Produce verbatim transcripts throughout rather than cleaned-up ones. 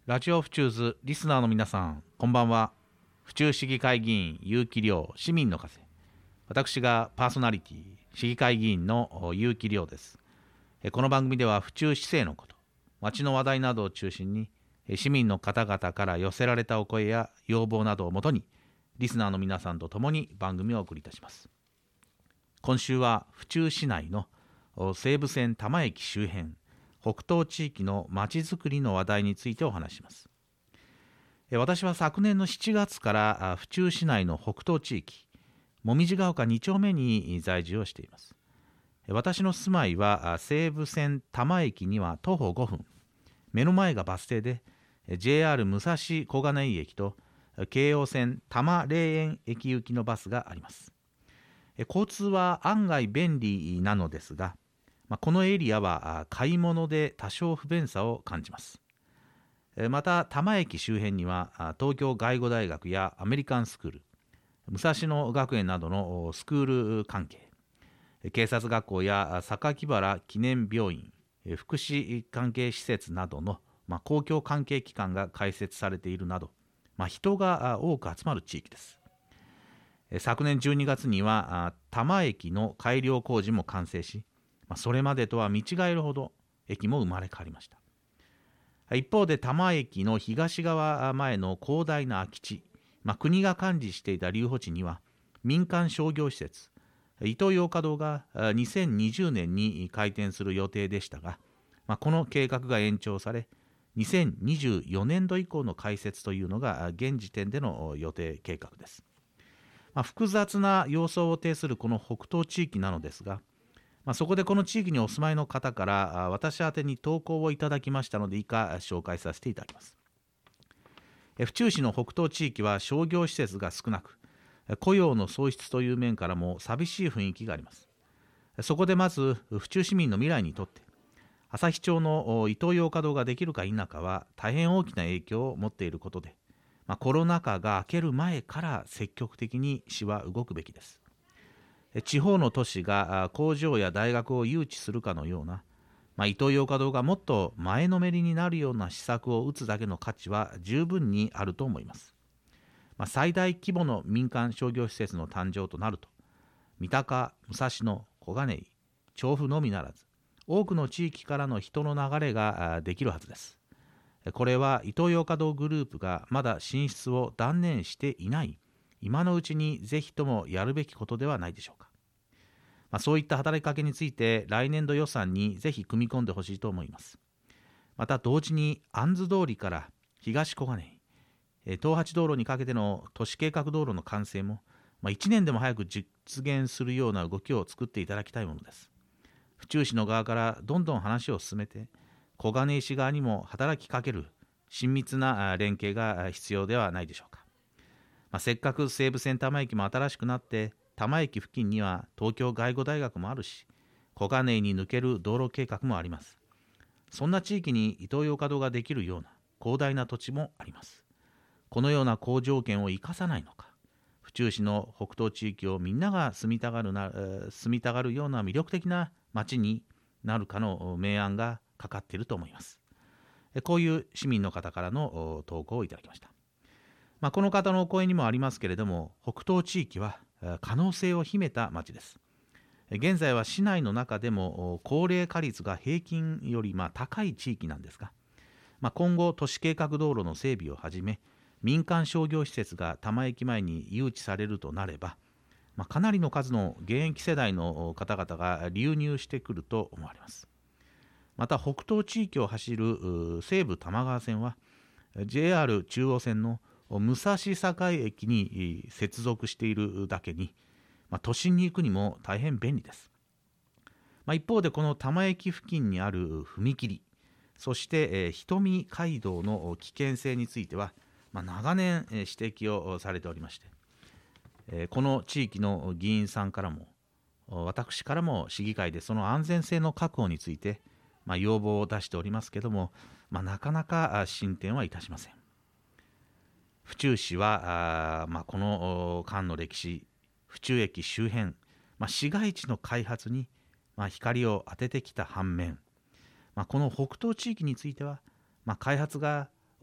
ラジオ府中ズリスナーの皆さん、こんばんは。府中市議会議員結城亮、市民の風。私がパーソナリティ、市議会議員の結城亮です。この番組では府中市政のこと、町の話題などを中心に、市民の方々から寄せられたお声や要望などをもとに、リスナーの皆さんと共に番組をお送りいたします。今週は府中市内の西武線多摩駅周辺、北東地域のまちづくりの話題についてお話します。私は昨年のしちがつから府中市内の北東地域、紅葉ヶ丘に丁目に在住をしています。私の住まいは西武線多摩駅には徒歩ごふん、目の前がバス停で ジェイアール 武蔵小金井駅と京王線多摩霊園駅行きのバスがあります。交通は案外便利なのですが、このエリアは買い物で多少不便さを感じます。また多摩駅周辺には東京外語大学やアメリカンスクール、武蔵野学園などのスクール関係、警察学校や榊原記念病院、福祉関係施設などの、まあ、公共関係機関が開設されているなど、まあ、人が多く集まる地域です。昨年じゅうにがつには多摩駅の改良工事も完成し、それまでとは見違えるほど駅も生まれ変わりました。一方で多摩駅の東側前の広大な空き地、まあ、国が管理していた留保地には民間商業施設イトーヨーカドーがにせんにじゅうねんに開店する予定でしたが、まあ、この計画が延長されにせんにじゅうよねんど以降の開設というのが現時点での予定計画です。まあ、複雑な様相を呈するこの北東地域なのですが、まあ、そこでこの地域にお住まいの方から私宛てに投稿をいただきましたので、以下紹介させていただきます。府中市の北東地域は商業施設が少なく、雇用の創出という面からも寂しい雰囲気があります。そこでまず府中市民の未来にとって旭町のイトーヨーカドーができるか否かは大変大きな影響を持っていることで、まあ、コロナ禍が明ける前から積極的に市は動くべきです。地方の都市が工場や大学を誘致するかのような、まあ、イトーヨーカドーがもっと前のめりになるような施策を打つだけの価値は十分にあると思います。まあ、最大規模の民間商業施設の誕生となると、三鷹、武蔵野、小金井、調布のみならず、多くの地域からの人の流れができるはずです。これはイトーヨーカドーグループがまだ進出を断念していない今のうちにぜひともやるべきことではないでしょうか。まあ、そういった働きかけについて来年度予算にぜひ組み込んでほしいと思います。また同時に杏子通りから東小金井、東八道路にかけての都市計画道路の完成も、まあ、いちねんでも早く実現するような動きを作っていただきたいものです。府中市の側からどんどん話を進めて、小金井市側にも働きかける親密な連携が必要ではないでしょうか。まあ、せっかく西武線多摩駅も新しくなって多摩駅付近には東京外語大学もあるし、小金井に抜ける道路計画もあります。そんな地域にイトーヨーカドーができるような広大な土地もあります。このような好条件を生かさないのか、府中市の北東地域をみんなが住みたがるな住みたがるような魅力的な町になるかの明暗がかかっていると思います。こういう市民の方からの投稿をいただきました。まあ、この方のお声にもありますけれども、北東地域は可能性を秘めた町です。現在は市内の中でも高齢化率が平均よりまあ高い地域なんですが、まあ、今後都市計画道路の整備をはじめ民間商業施設が多摩駅前に誘致されるとなれば、まあ、かなりの数の現役世代の方々が流入してくると思われます。また北東地域を走る西武多摩川線は ジェイアール 中央線の武蔵境駅に接続しているだけに、まあ、都心に行くにも大変便利です。まあ、一方でこの多摩駅付近にある踏切、そして、えー、瞳街道の危険性については、まあ、長年、えー、指摘をされておりまして、えー、この地域の議員さんからも私からも市議会でその安全性の確保について、まあ、要望を出しておりますけれども、まあ、なかなか進展はいたしません。府中市はあ、まあ、この間の歴史、府中駅周辺、まあ、市街地の開発に、まあ、光を当ててきた反面、まあ、この北東地域については、まあ、開発が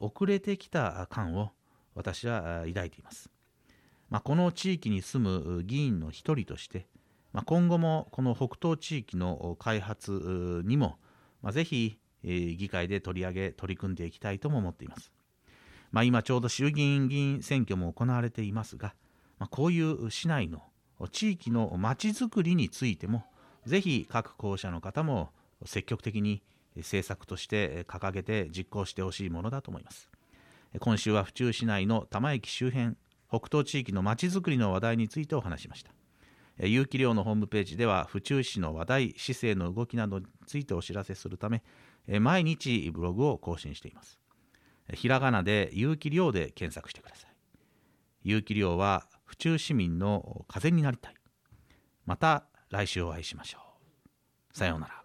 遅れてきた感を私は抱いています。まあ、この地域に住む議員の一人として、まあ、今後もこの北東地域の開発にも、まあ、ぜひ、えー、議会で取り上げ取り組んでいきたいとも思っています。まあ、今ちょうど衆議院議員選挙も行われていますが、まあ、こういう市内の地域のまちづくりについてもぜひ各候補者の方も積極的に政策として掲げて実行してほしいものだと思います。今週は府中市内の多摩駅周辺北東地域のまちづくりの話題についてお話しました。有機寮のホームページでは府中市の話題、市政の動きなどについてお知らせするため毎日ブログを更新しています。ひらがなで有機寮で検索してください。有機寮は府中市民の風になりたい。また来週お会いしましょう。さようなら。